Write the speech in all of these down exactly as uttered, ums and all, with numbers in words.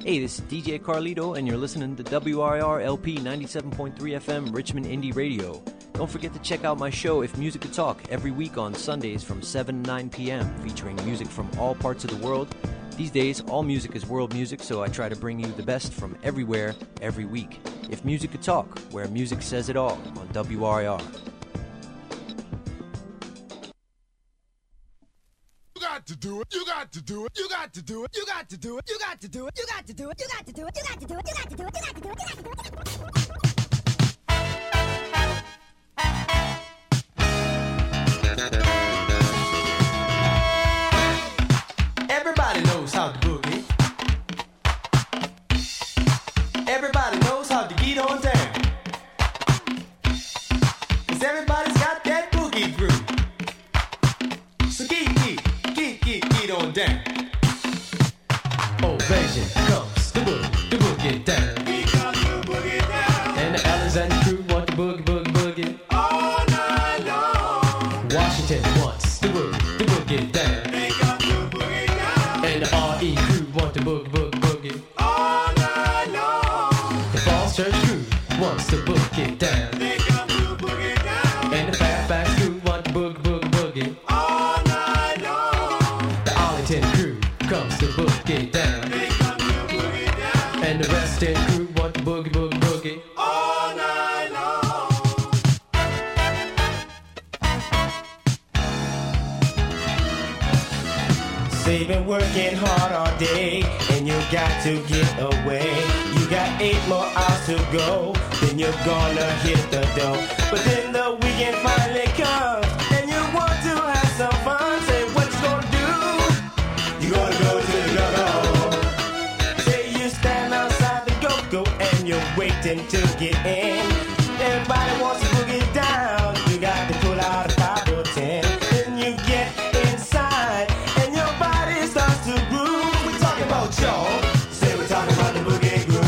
Hey, this is D J Carlito, and you're listening to W R I R L P ninety-seven point three F M Richmond Indie Radio. Don't forget to check out my show, If Music Could Talk, every week on Sundays from seven to nine p.m., featuring music from all parts of the world. These days, all music is world music, so I try to bring you the best from everywhere, every week. If Music Could Talk, where music says it all, on W R I R. You got to do it. You got to do it. You got to do it. You got to do it. You got to do it. You got to do it. You got to do it. You got to do it. You got to do it. You got to do it. You got to do it. You got to do it. Everybody knows how to boogie. Everybody knows how to get on down. 'Cause everybody's got that boogie groove. So get, get, get, get, get on down. Ovation comes the boogie, the boogie down. We come to boogie down. And the Allens and the crew want the boogie, boogie, boogie. All night long. Washington wants the boogie, the boogie down. They come to boogie down. And the R E crew want the boogie, boogie, boogie. All night long. The Falls Church crew wants the boogie down. They come to boogie down. And the Fairfax crew want the boogie, boogie, boogie. All night long. The Arlington crew comes to boogie down. They come to boogie down. And the Reston crew want the boogie, boogie, boogie. All night long. Say you've been working hard all day and you got to get away. You got eight more hours to go, then you're gonna hit the dough. But then the weekend finally comes and you want to have some fun. Say what you gonna do? You gonna go to the go-go. Say you stand outside the go-go and you're waiting to get in. Everybody wants to boogie down. You got to pull out a five or ten. Then you get inside and your body starts to groove. We talking about y'all. Say we're talking about the boogie groove.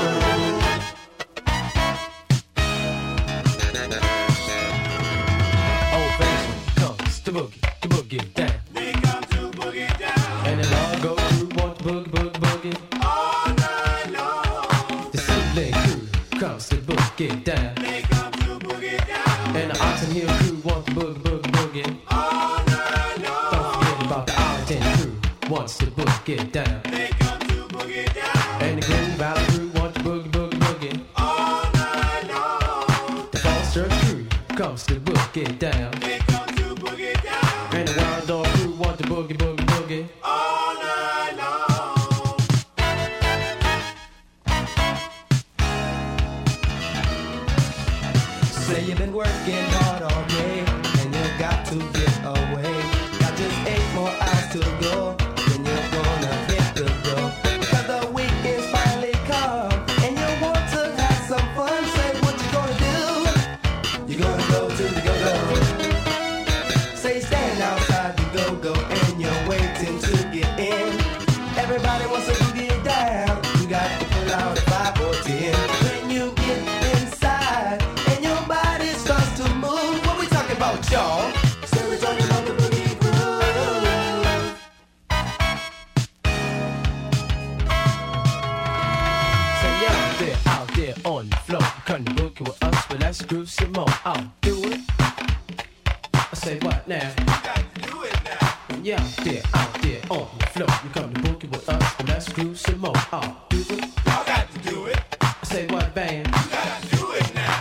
Ovation comes the boogie, the boogie down. They come to boogie down. And the Largo crew want the boogie, boogie, boogie. All night long. The Sibling crew comes to boogie down. They come to boogie down. And the Oxon Hill crew want the boogie, boogie, boogie. All night long. Don't forget about the Arlington crew wants to boogie down. They come to boogie down. And the Green Valley crew want the boogie, boogie, boogie. All night long. The Falls Church crew comes to boogie down. They come to boogie down. And the Waldorf crew want the boogie, boogie, boogie. All night long. Say you've been working hard all day and you got to get away. Got just eight more hours to go, then you're gonna hit the door. Because the weekend's finally come and you want to have some fun. Say what you gonna do? You're gonna go to the go-go. Say stand outside the go-go and you're waiting to get in. Everybody wants to get down. You got to pull out a five or ten. When you get inside and your body starts to move. What we talking about, y'all? Say we're talking about the boogie groove. Say out there, out there on the floor. Come to boogie with us, but let's groove some more. I'll do it. I say what now? Do it now. Yeah, out there, out there on the floor. You come to boogie with us, but let's groove some more. I'll do it. Y'all got to do it. I say what, band? You got to do it now.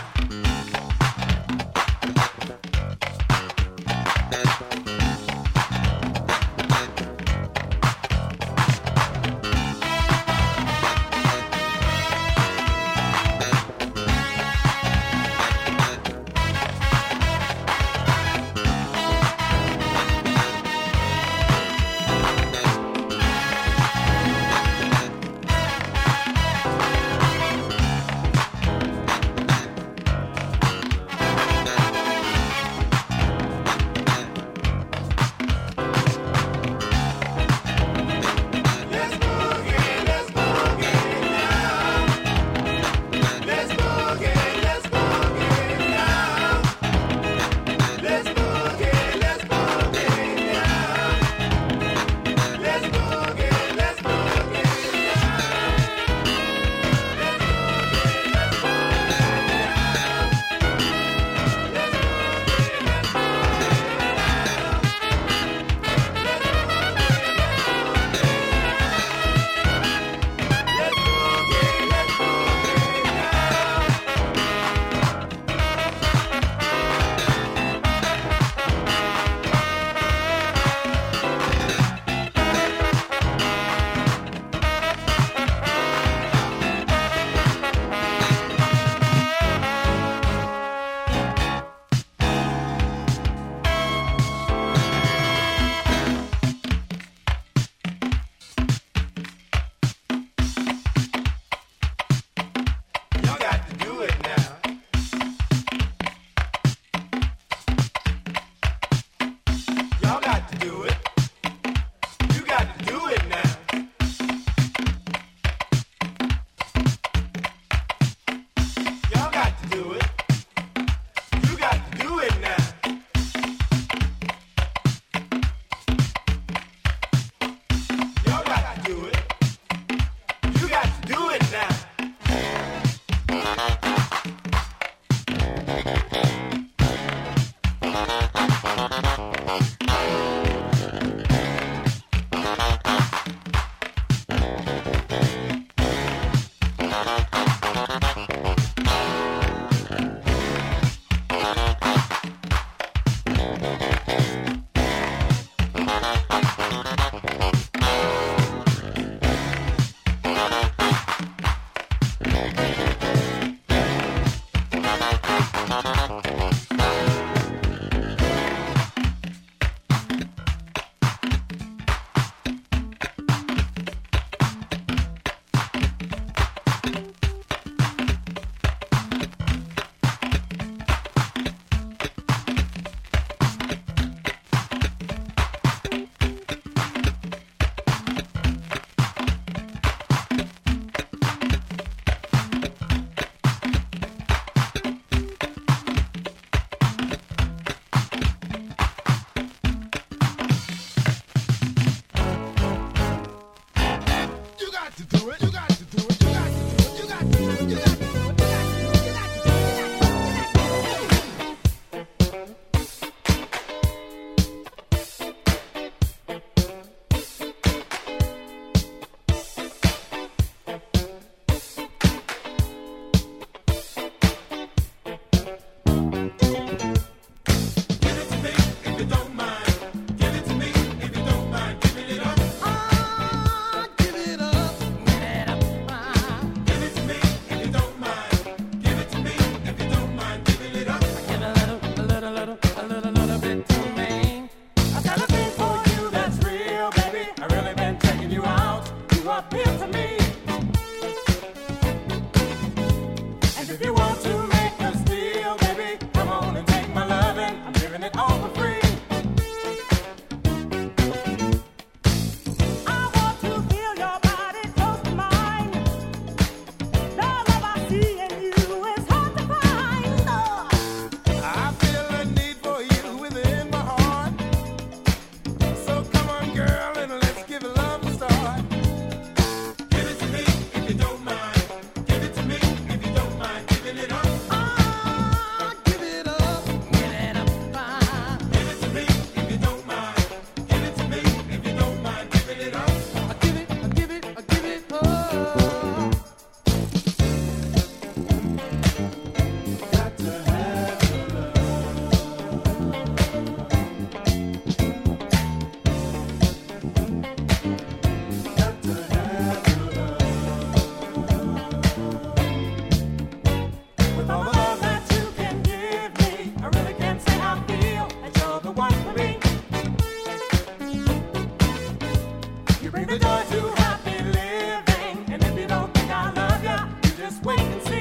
You bring the joy to happy living. And if you don't think I love ya, you just wait and see.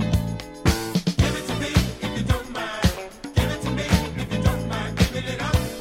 Give it to me if you don't mind. Give it to me if you don't mind. Giving it up.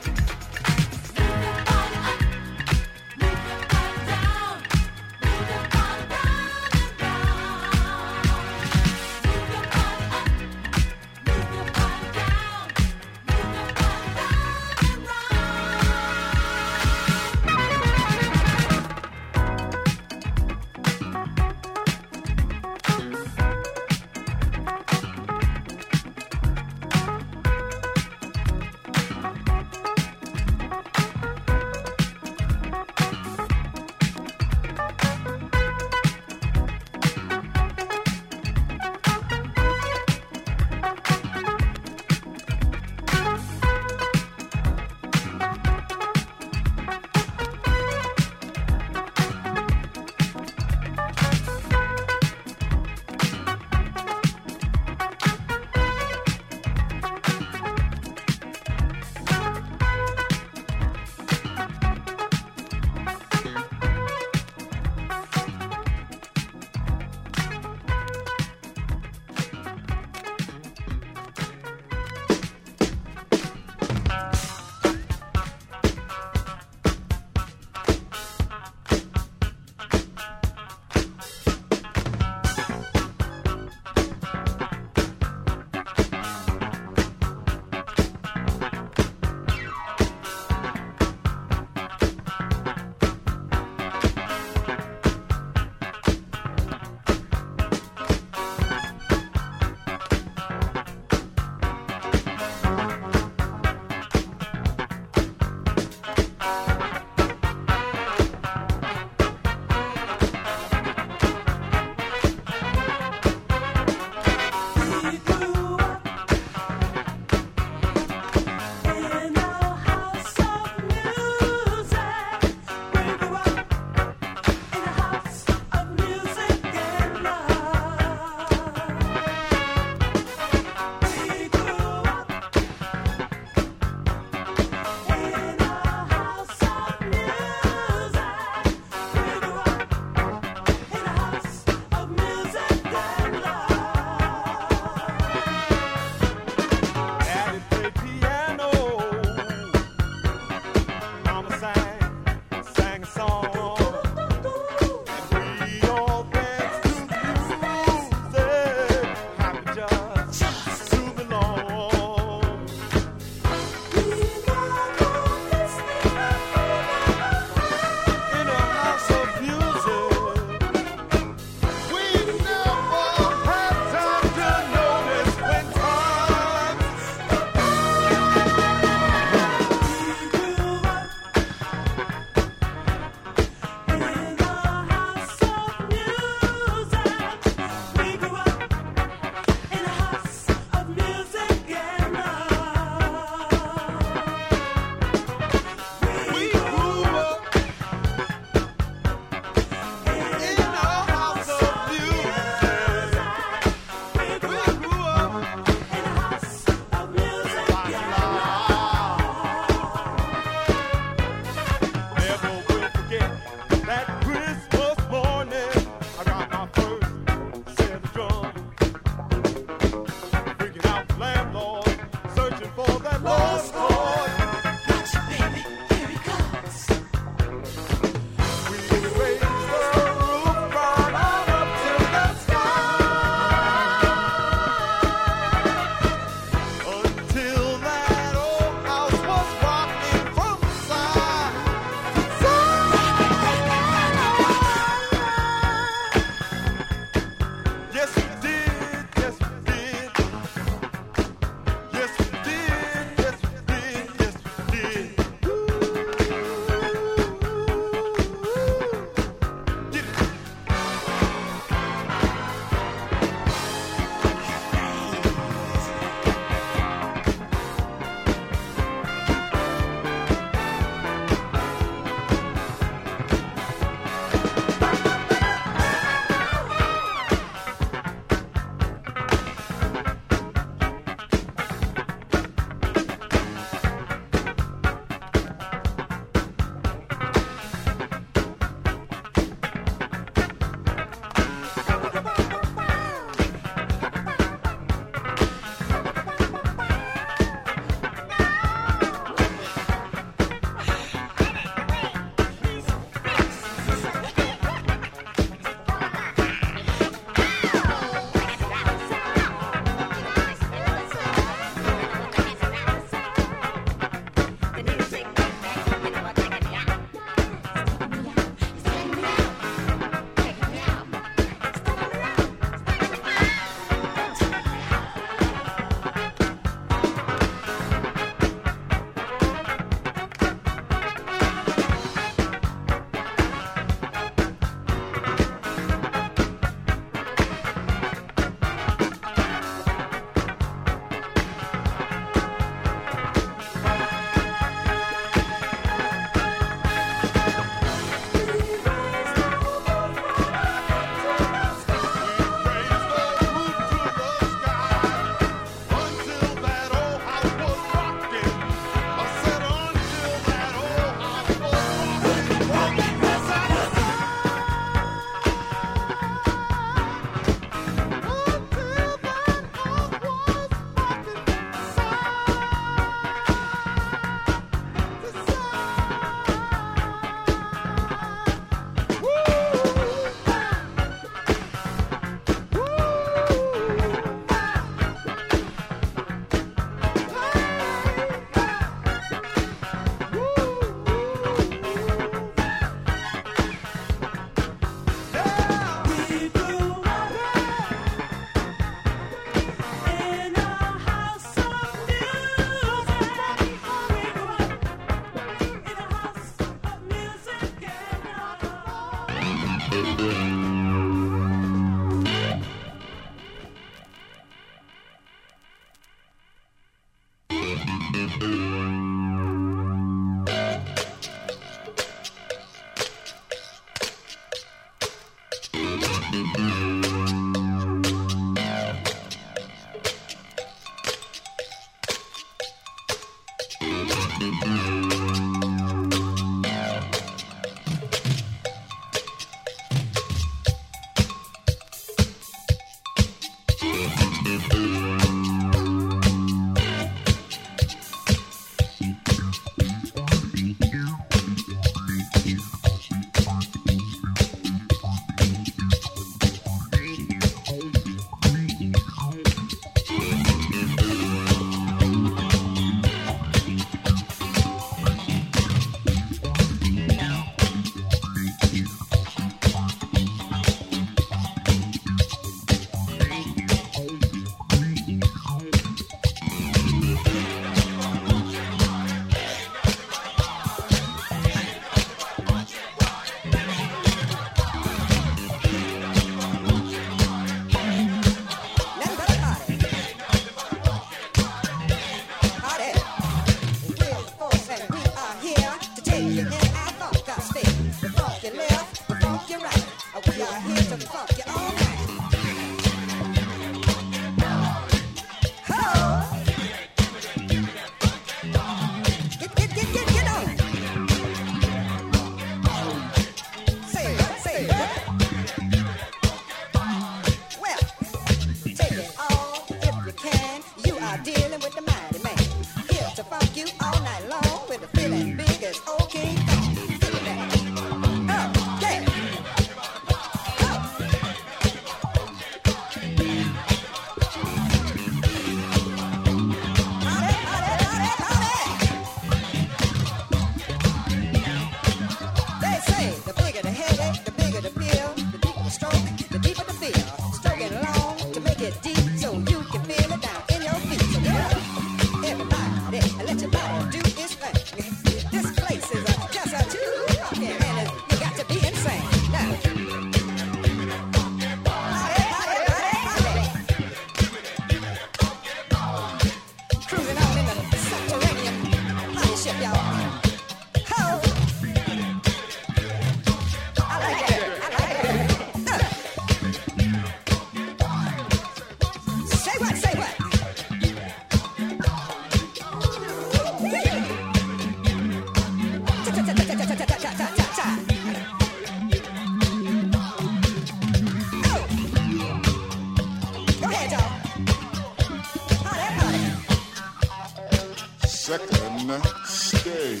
Second stage.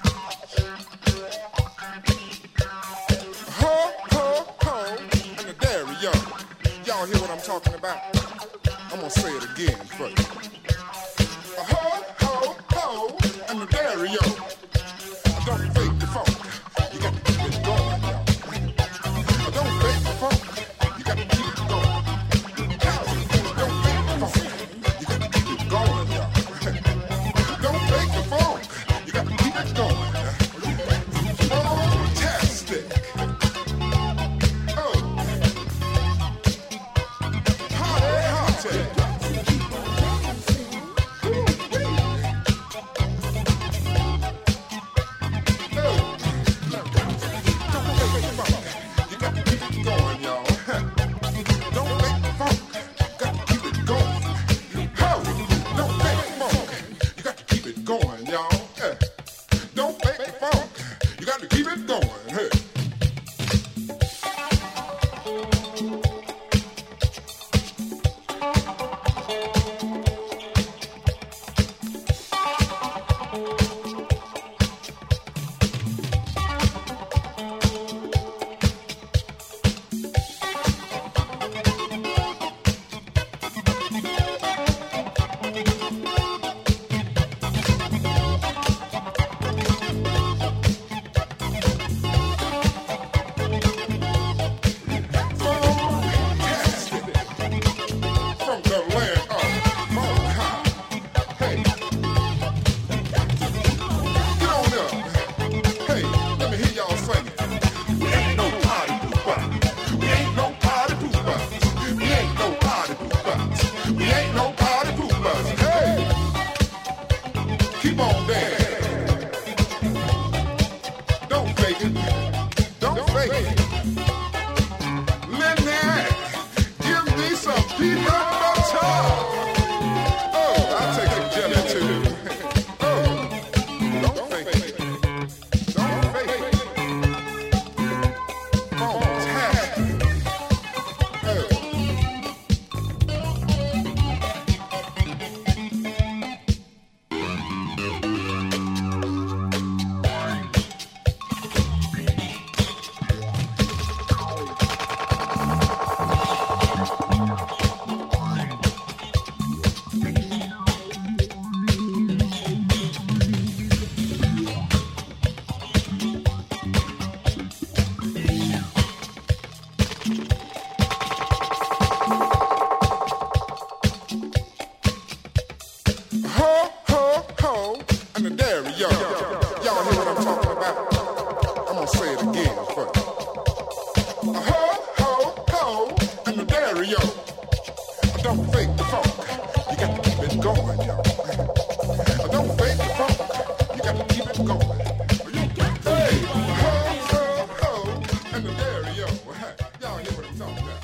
Ho, ho, ho, and the dairy, yo. Y'all hear what I'm talking about? I'm gonna say it again first. Ho, ho, ho, and the dairy, yo. Don't fake the funk. You got to keep it going, yo. Don't fake the funk. You got to keep it going. Don't fake the funk. You got to keep it going, yo. Don't fake the funk. You got to keep it going. Fantastic. Oh. Hot, hot. yo. Y'all hear what I'm talking about? I'm gonna say it again first. A ho, ho, ho, and the dairy, yo. Don't fake the funk. You got to keep it going, yo. Don't fake the funk. You got to keep it going. Hey, ho, ho, ho, and the dairy, yo. Y'all hear what I'm talking about?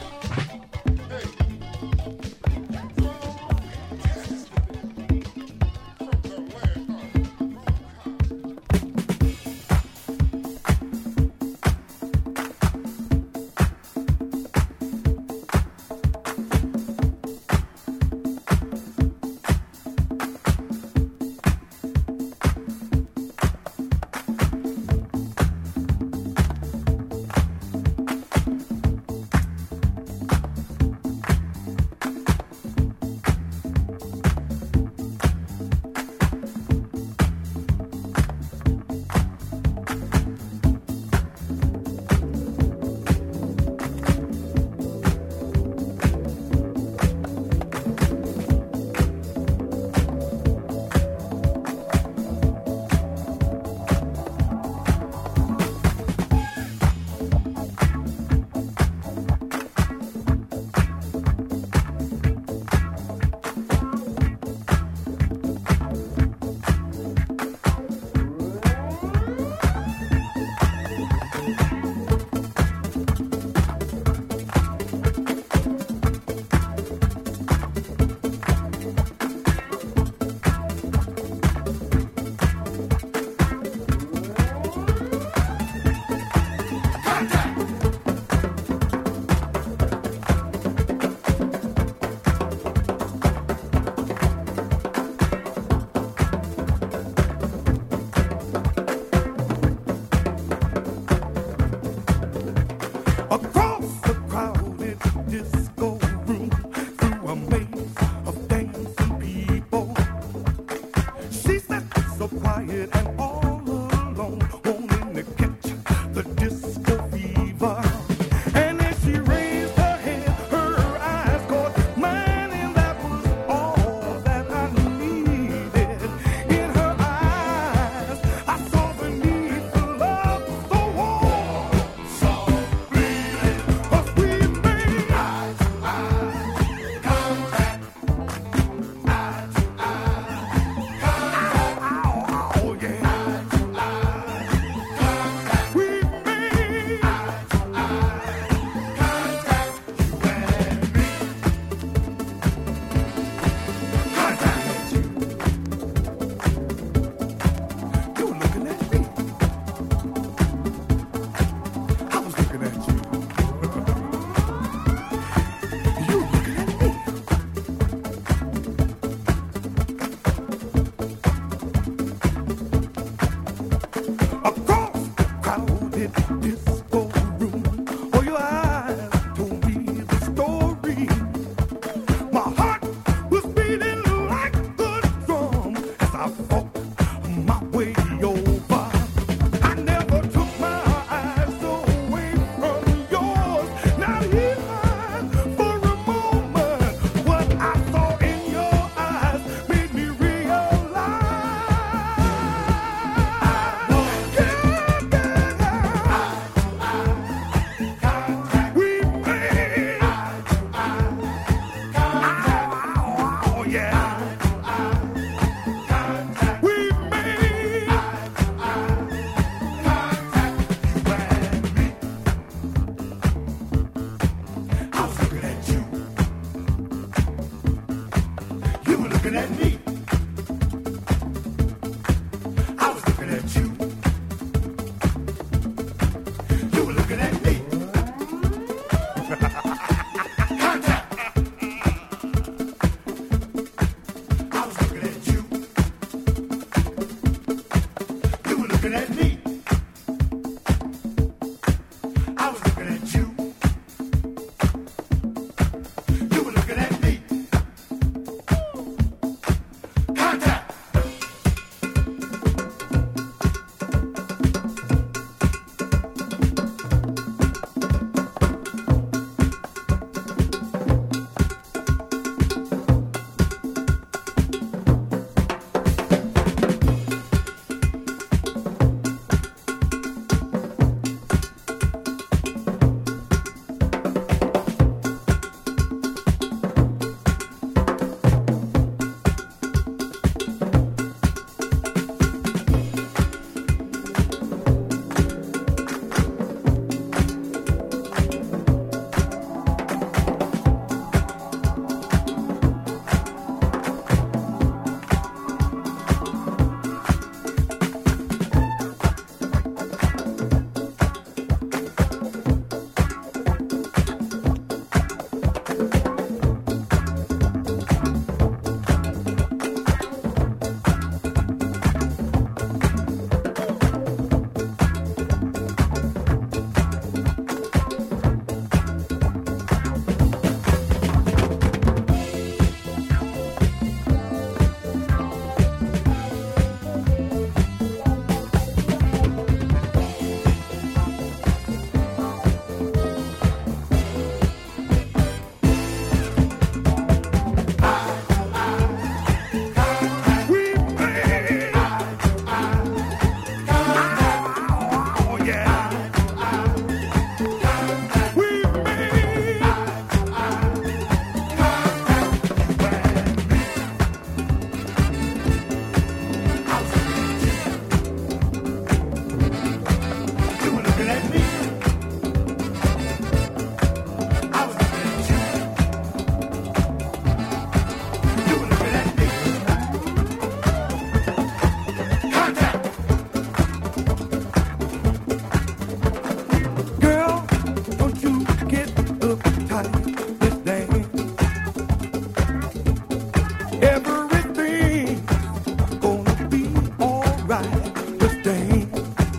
just dance.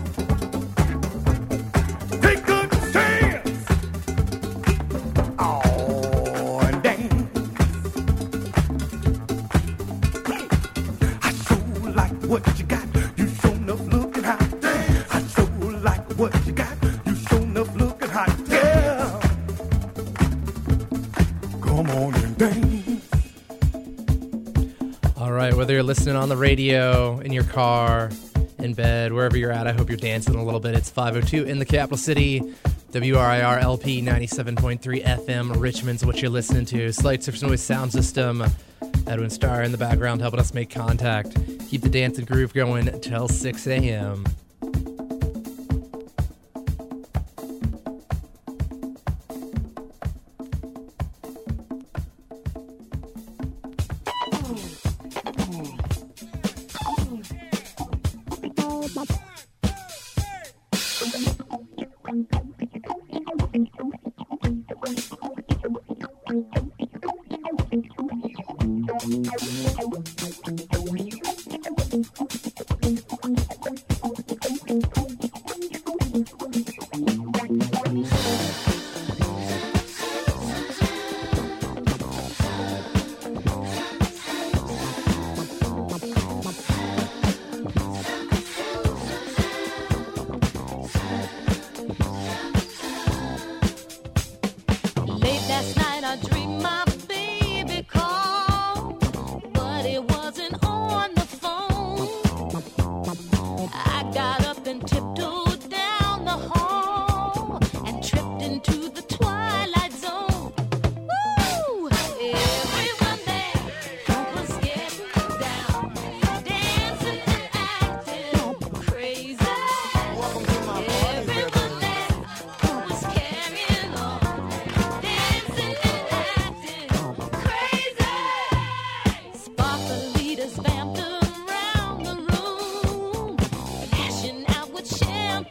Take a chance. Oh, and dance. I sure like what you got. You sure enough looking hot. I sure like what you got. You sure enough looking hot. Yeah. Come on and dance. All right, whether you're listening on the radio, in your car, in bed, wherever you're at, I hope you're dancing a little bit. It's five oh two in the capital city. W R I R L P ninety-seven point three F M. Richmond's what you're listening to. Slight Surface Noise Sound System. Edwin Starr in the background helping us make contact. Keep the dance and groove going till six a.m. Vamped around the room, flashing out with champagne.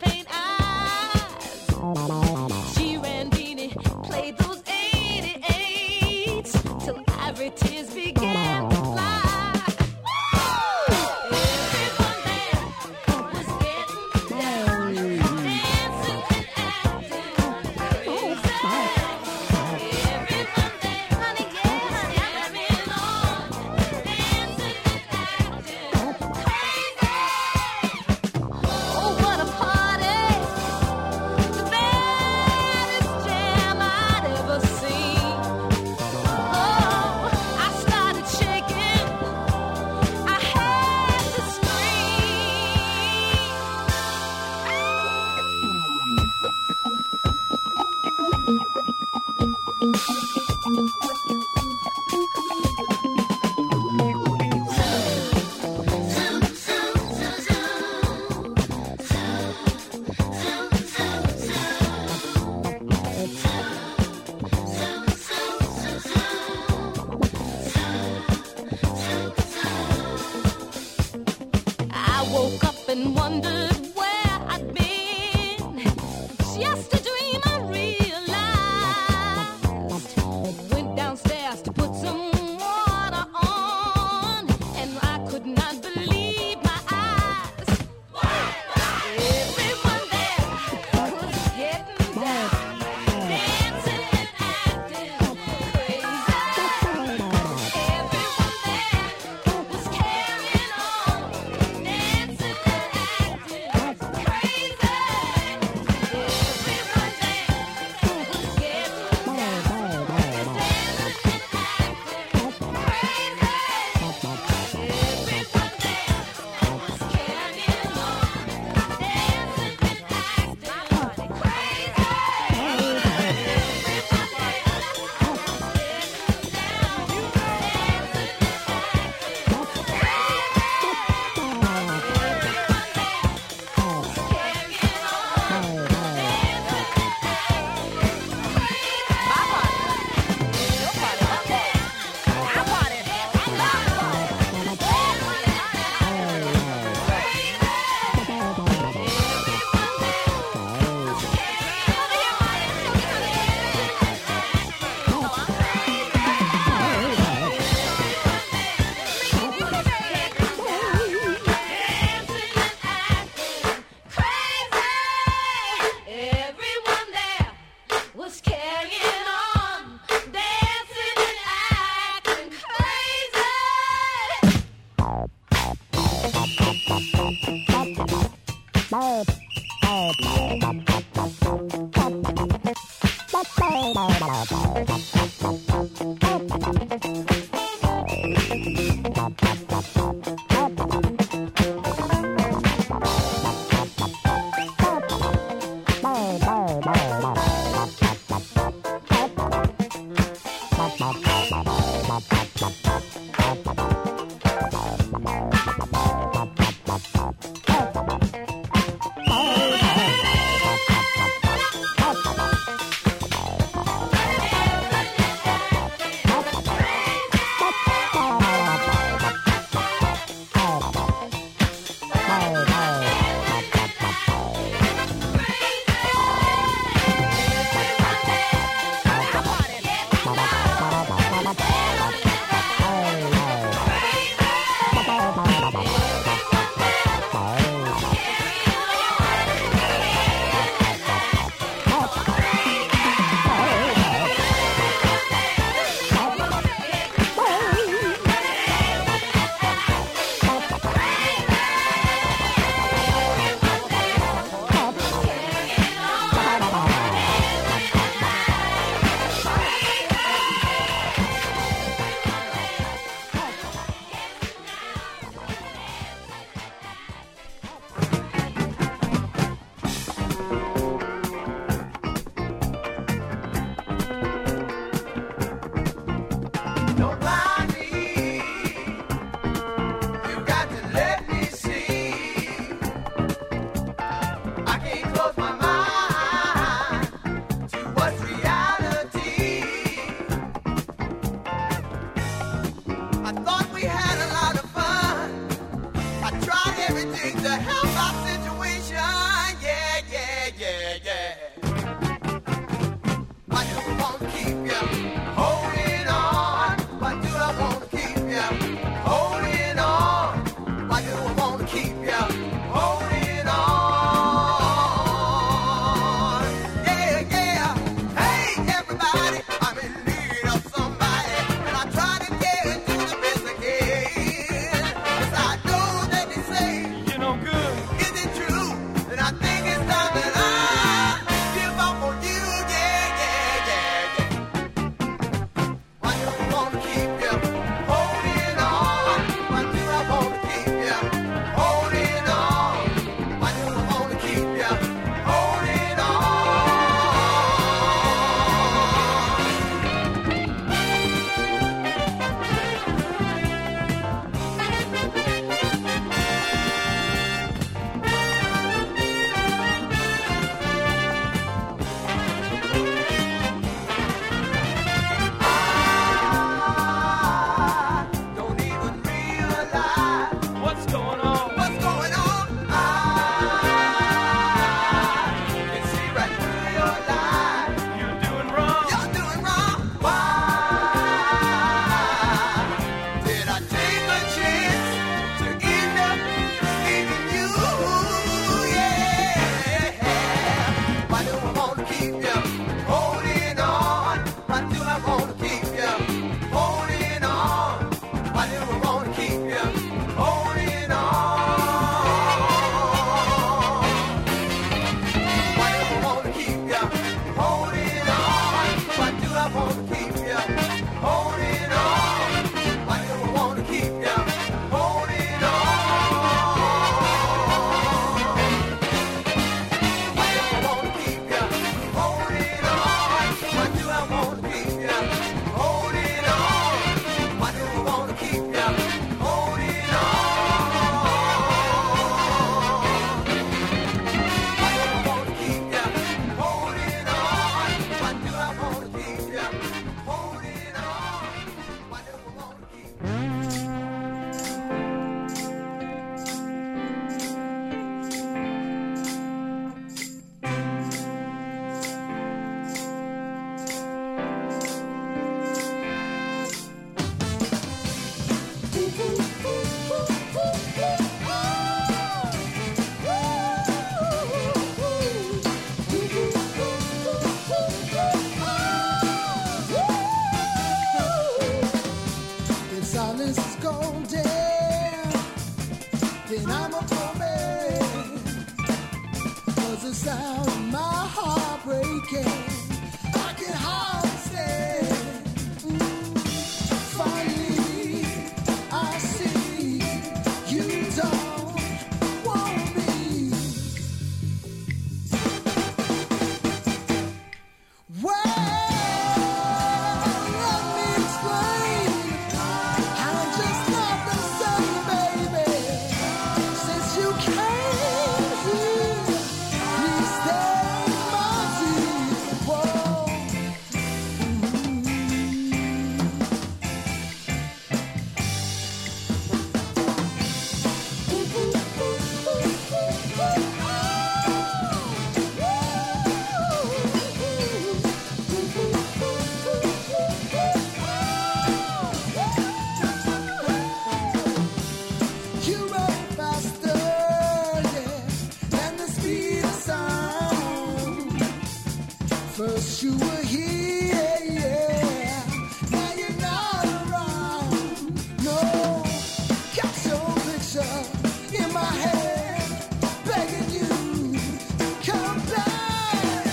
First you were here, yeah. Now you're not around. No, got your picture in my head, begging you to come back.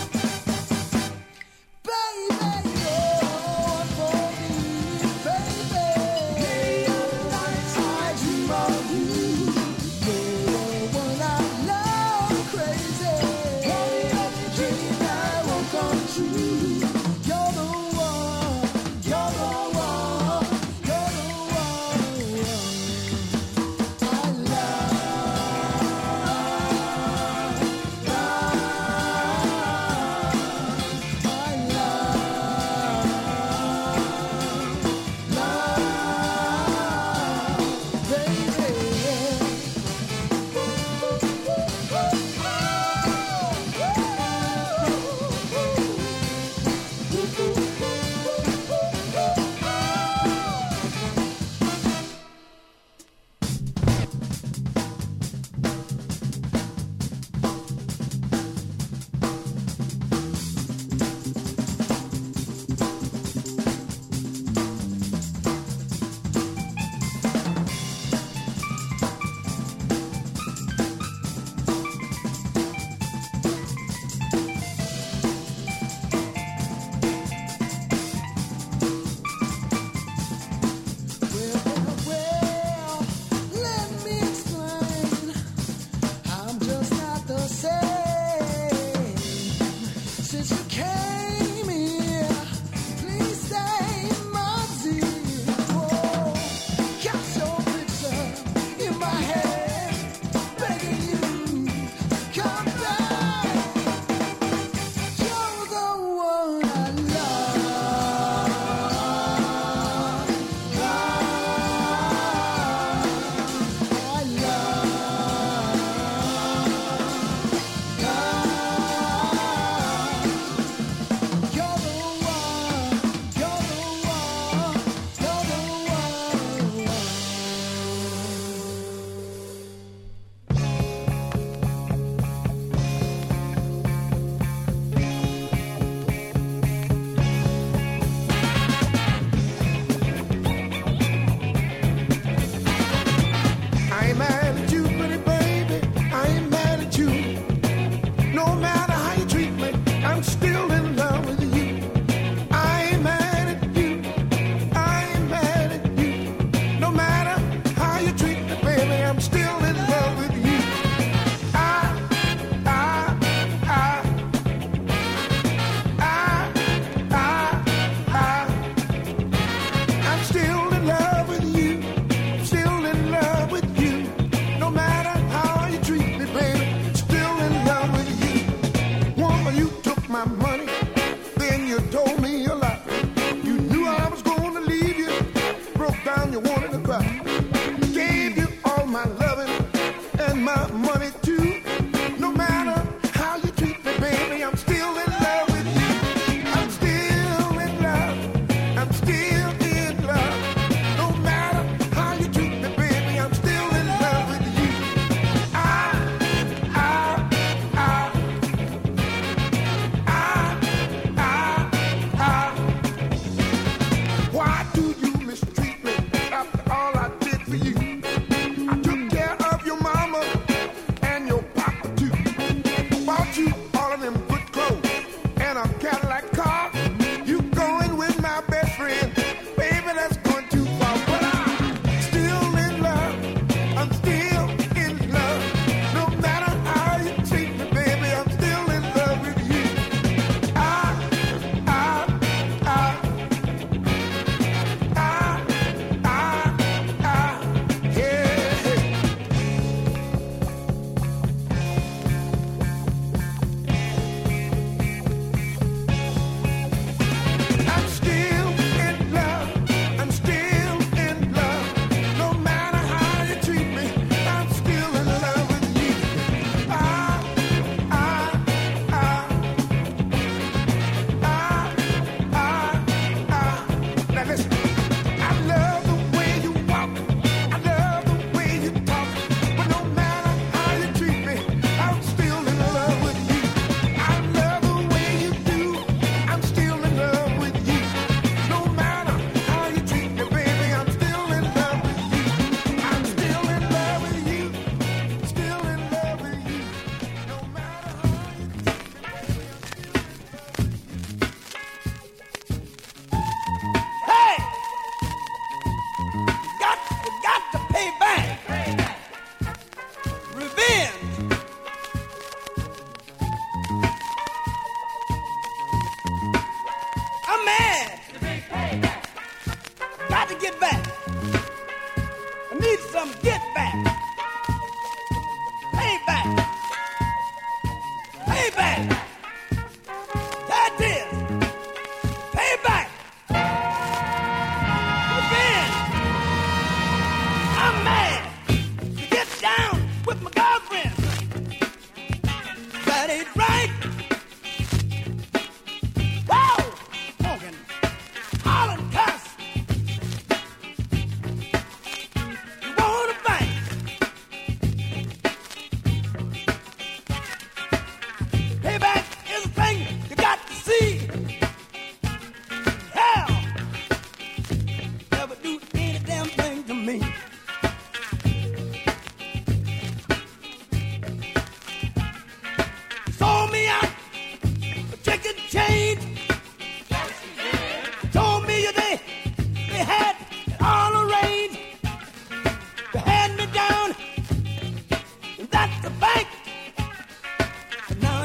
Baby, you're for me, baby. Late nights I dream of you. You're the one I love crazy. Dream that won't come true.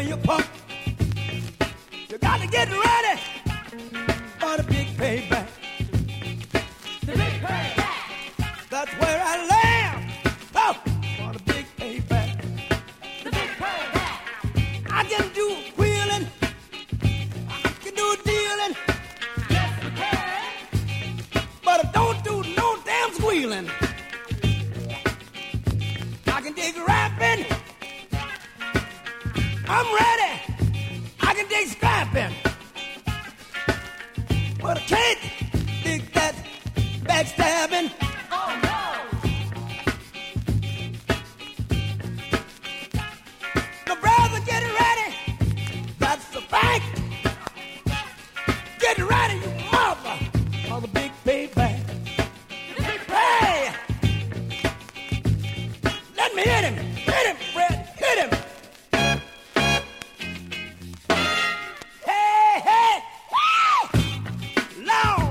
Now you pump. You got to get ready for the big payback. The big payback. That's where I land. Oh, for the big payback. The big payback. I can do wheeling. I can do dealing. Yes, you can. But I don't do no damn squealing. I can dig rapping. I'm ready. I can dig scrapping. But I can't dig that backstabbing. Oh no! The brother, get ready. That's the fact. Get ready, you mother, for the big payback. Hey! Let me hit him. Hit him, Fred. Hit him. Hey, hey. Woo! Lord.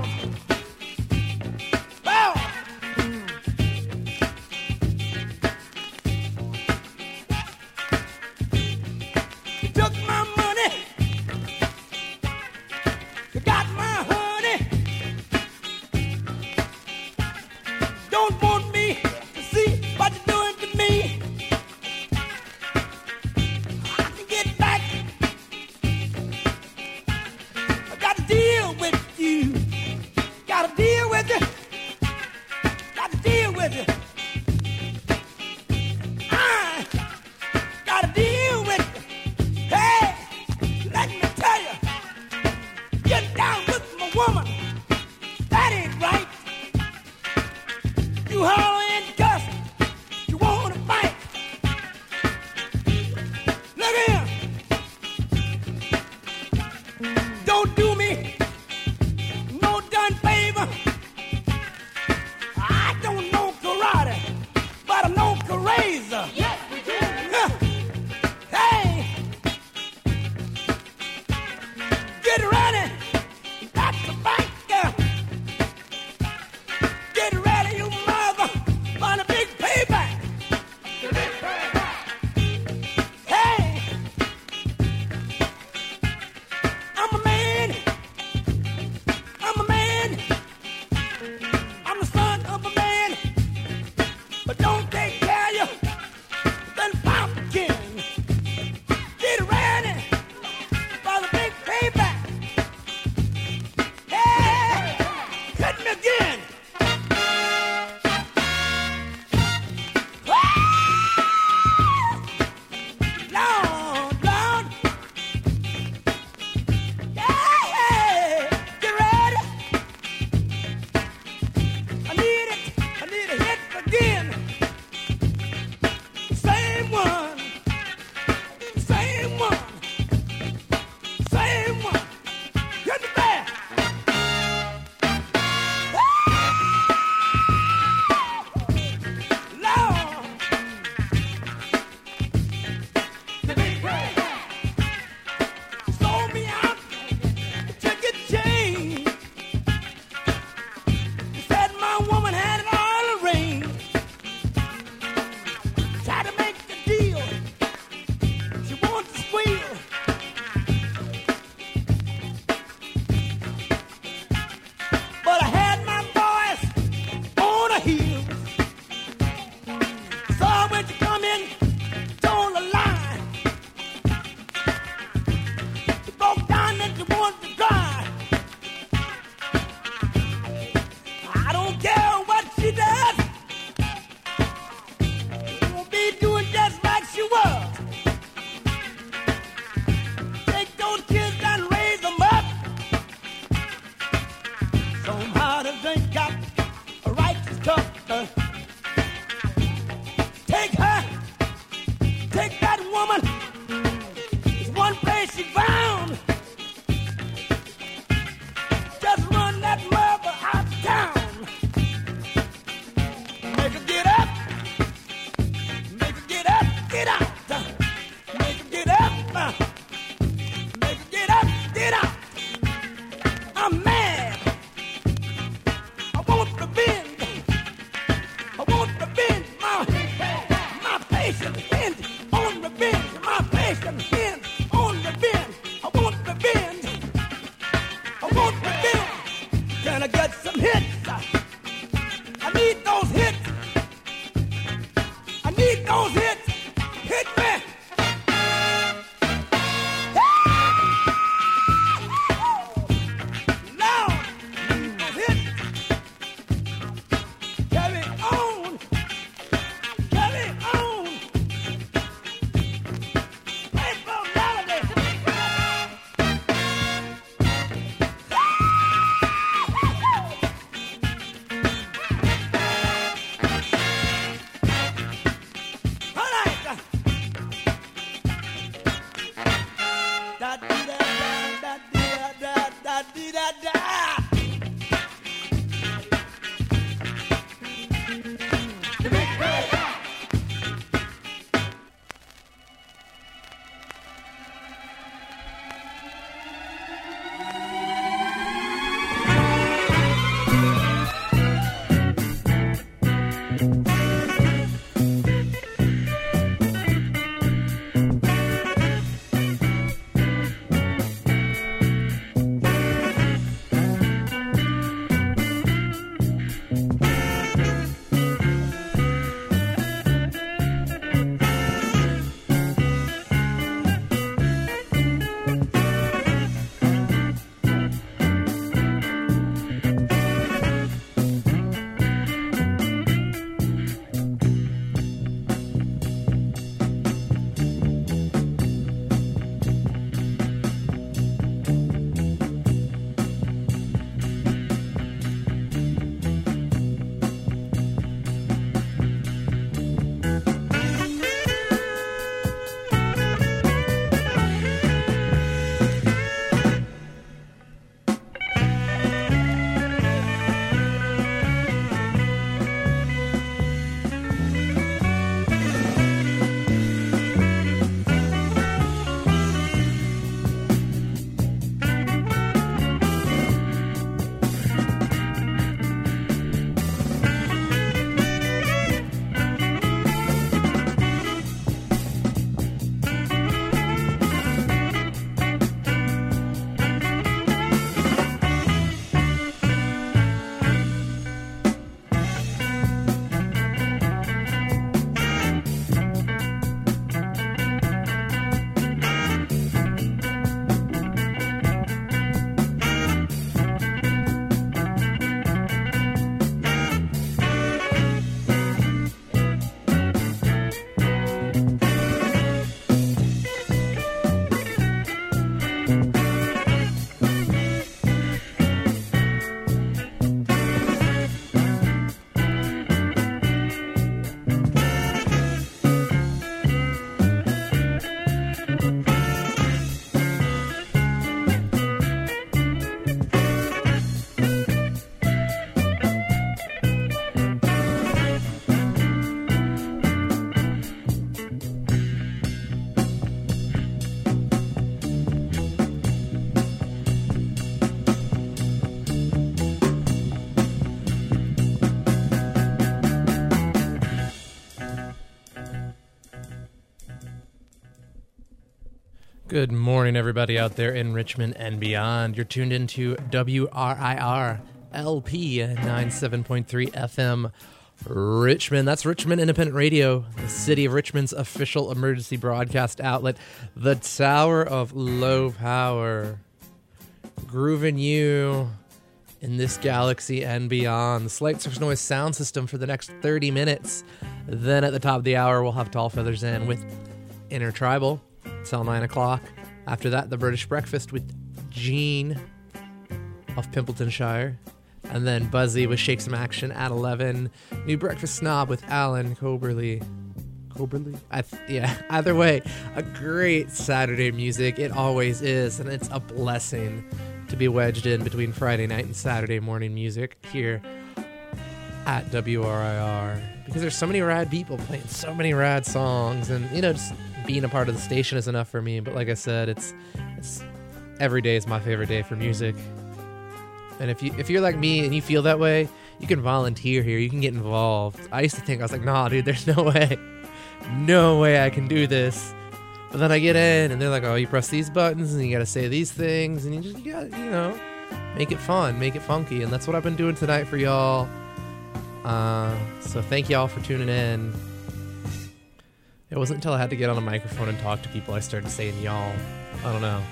Good morning, everybody out there in Richmond and beyond. You're tuned into W R I R L P ninety-seven point three F M Richmond. That's Richmond Independent Radio, the city of Richmond's official emergency broadcast outlet, the Tower of Low Power. Grooving you in this galaxy and beyond. The Slight Surface Noise sound system for the next thirty minutes. Then at the top of the hour, we'll have Tall Feathers In with Intertribal till nine o'clock. After that, the British Breakfast with Gene of Pimpletonshire. And then Buzzy with Shake Some Action at eleven. New Breakfast Snob with Alan Coberly. Coberly? I th- yeah, either way, a great Saturday music. It always is, and it's a blessing to be wedged in between Friday night and Saturday morning music here at W R I R. Because there's so many rad people playing so many rad songs, and, you know, just being a part of the station is enough for me. But like I said, it's it's every day is my favorite day for music. And if you if you're like me and you feel that way, you can volunteer here. You can get involved. I used to think, I was like, nah, dude, there's no way, no way I can do this. But then I get in, and they're like, oh, you press these buttons, and you gotta say these things, and you just you gotta, you know, make it fun, make it funky, and that's what I've been doing tonight for y'all. Uh, so thank y'all for tuning in. It wasn't until I had to get on a microphone and talk to people I started saying y'all. I don't know.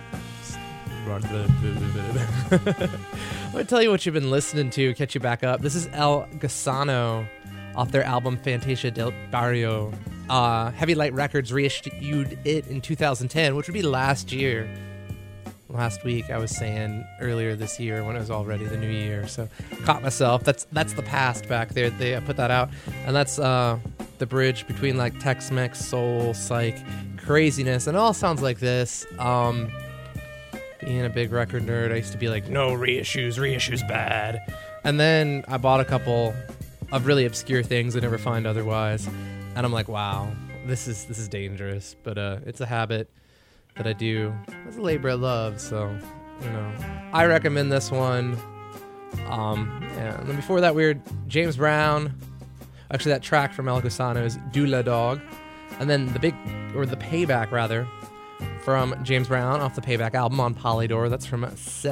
Let me tell you what you've been listening to, catch you back up. This is El Gusano off their album Fantasia del Barrio. Uh, Heavy Light Records reissued it in two thousand ten, which would be last year. Last week, I was saying earlier this year when it was already the new year. So, caught myself. That's that's the past back there. They put that out, and that's uh, the bridge between like Tex-Mex, soul, psych, craziness, and it all sounds like this. Um, being a big record nerd, I used to be like, no reissues, reissues bad. And then I bought a couple of really obscure things I never find otherwise, and I'm like, wow, this is this is dangerous, but uh, it's a habit that I do as a labor of love, so, you know, I recommend this one. Um, yeah, and then before that, we heard James Brown. Actually, that track from El Gusano is Do La Dog. And then the big, or the Payback, rather, from James Brown off the Payback album on Polydor. That's from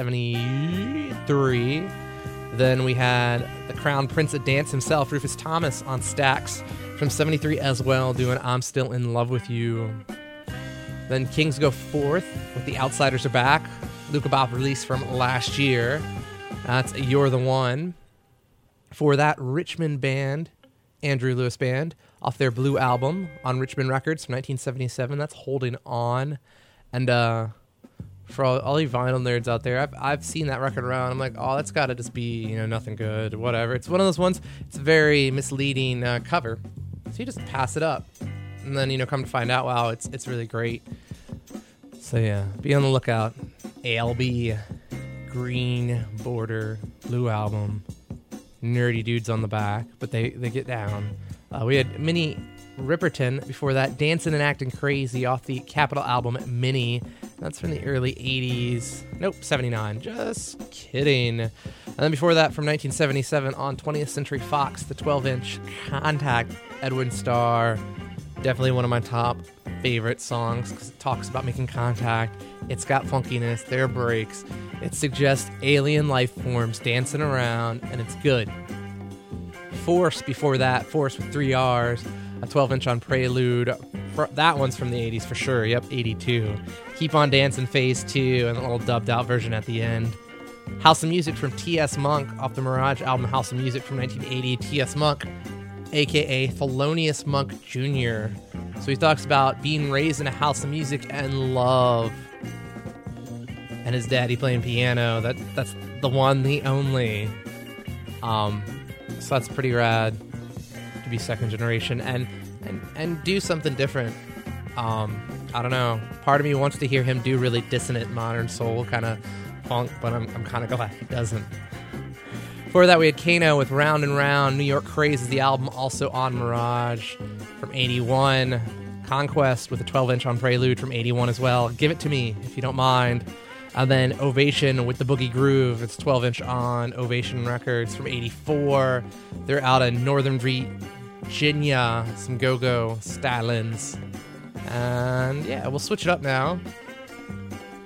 seventy-three. Then we had the Crown Prince of Dance himself, Rufus Thomas, on Stax from seventy-three as well, doing I'm Still in Love with You. Then Kings go fourth with The Outsiders Are Back. Luca Bop release from last year. That's You're the One. For that, Richmond band, Andrew Lewis Band, off their Blue album on Richmond Records from nineteen seventy-seven. That's Holding On. And uh, for all, all you vinyl nerds out there, I've I've seen that record around. I'm like, oh, that's got to just be, you know, nothing good, whatever. It's one of those ones, it's a very misleading uh, cover. So you just pass it up. And then, you know, come to find out, wow, it's it's really great. So, yeah, be on the lookout. A L B, green border, blue album, nerdy dudes on the back, but they, they get down. Uh, we had Minnie Riperton before that, Dancing and Acting Crazy off the Capitol album Minnie. That's from the early eighties. Nope, seventy-nine. Just kidding. And then before that, from nineteen seventy-seven on twentieth Century Fox, the twelve-inch Contact, Edwin Starr. Definitely one of my top favorite songs because it talks about making contact. It's got funkiness, there are breaks. It suggests alien life forms dancing around, and it's good. Force before that, Force with three R's, a twelve-inch on Prelude. That one's from the eighties for sure. Yep, eighty-two. Keep on Dancing Phase two, and a little dubbed-out version at the end. House of Music from T S. Monk off the Mirage album House of Music from nineteen eighty. T S. Monk, a k a. Thelonious Monk Junior So he talks about being raised in a house of music and love. And his daddy playing piano. That That's the one, the only. Um, so that's pretty rad to be second generation and, and, and do something different. Um, I don't know. Part of me wants to hear him do really dissonant modern soul kind of funk, but I'm, I'm kind of glad he doesn't. Before that, we had Kano with Round and Round. New York Craze is the album, also on Mirage from eighty-one. Conquest with a twelve-inch on Prelude from eighty-one as well. Give It To Me, if you don't mind. And then Ovation with the Boogie Groove. It's twelve-inch on Ovation Records from eighty-four. They're out in Northern Virginia. Some go-go stylings. And yeah, we'll switch it up now.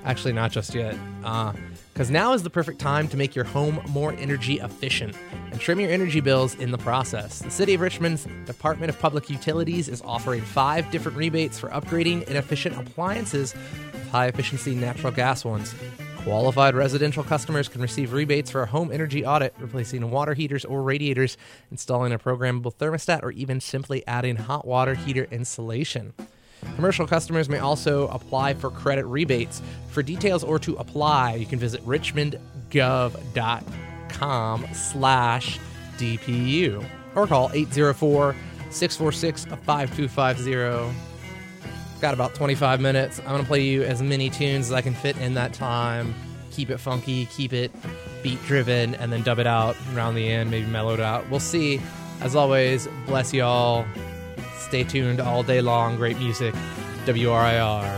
Actually, not just yet. Because now is the perfect time to make your home more energy efficient and trim your energy bills in the process. The City of Richmond's Department of Public Utilities is offering five different rebates for upgrading inefficient appliances with high-efficiency natural gas ones. Qualified residential customers can receive rebates for a home energy audit, replacing water heaters or radiators, installing a programmable thermostat, or even simply adding hot water heater insulation. Commercial customers may also apply for credit rebates. For details or to apply, you can visit richmondgov.com slash DPU or call eight oh four, six four six, five two five zero. Got about twenty-five minutes. I'm going to play you as many tunes as I can fit in that time. Keep it funky, keep it beat-driven, and then dub it out around the end, maybe mellow it out. We'll see. As always, bless y'all. Stay tuned all day long. Great music. W R I R.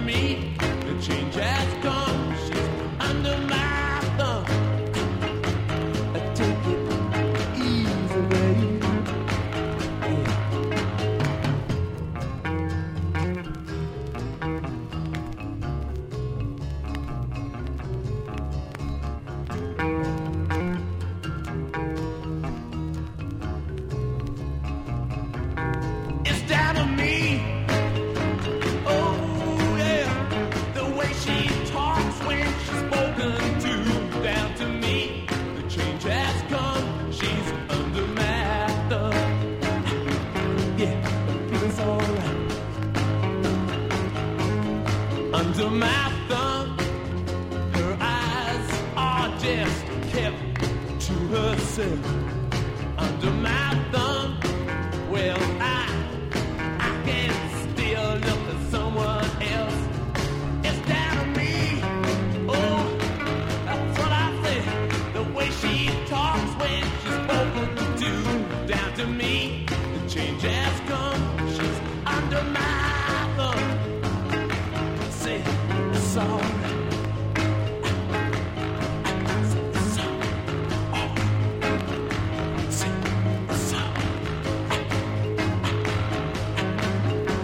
me. The change has come. She's under my thumb. Take it easy, baby. It's down to me. Oh yeah, the way she talks when she's spoken to. Down to me, the change has come. She's under my thumb. Yeah, it feels alright. Under my thumb, her eyes are just kept to herself. Under my thumb, well, I, I can still look at someone else. It's down to me. Oh, that's what I say. The way she talks when she's spoken to. Down to me, the change has come. She's under my thumb. Say, it's alright. It's alright. Say, it's alright.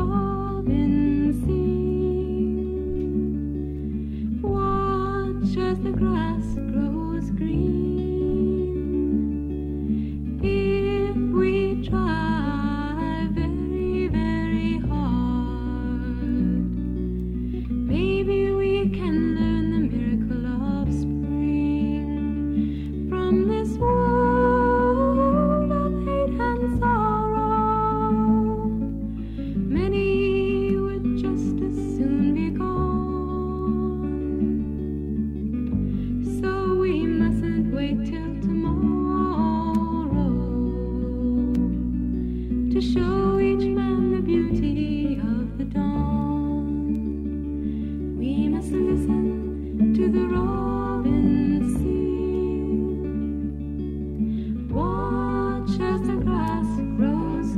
robin sing. Watch as the grass grows green. If we try very, very hard, maybe we can learn the miracle of spring. From this world of hate and sorrow, many would just as soon be gone. So we mustn't wait till tomorrow to show each man the beauty of the dawn. We must listen to the robin sing. Watch as the grass grows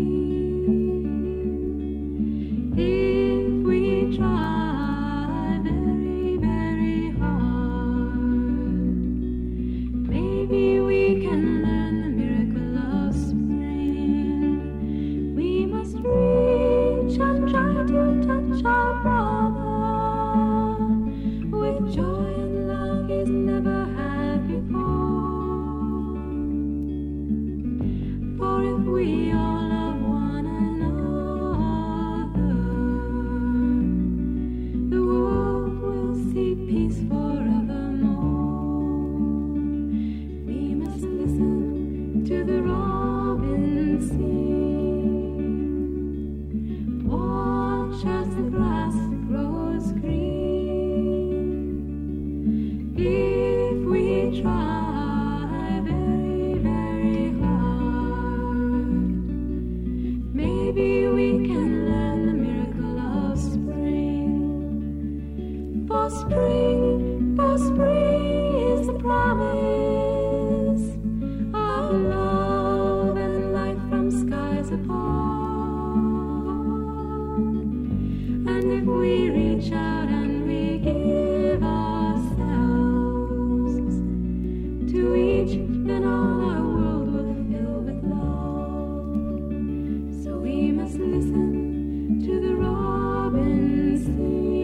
green. If we try very, very hard, maybe we can learn the miracle of spring. We must reach and try to touch our brother with joy and love he's never had before. For if we all love one another, the world will see peace forevermore. We must listen to the robin sing. Watch as the grass grows green. If we try very, very hard, maybe we can learn the miracle of spring. For spring, for spring is the promise of love and light from skies above. And if we reach out and we give ourselves to each, then all our world will fill with love. So we must listen to the robin sing.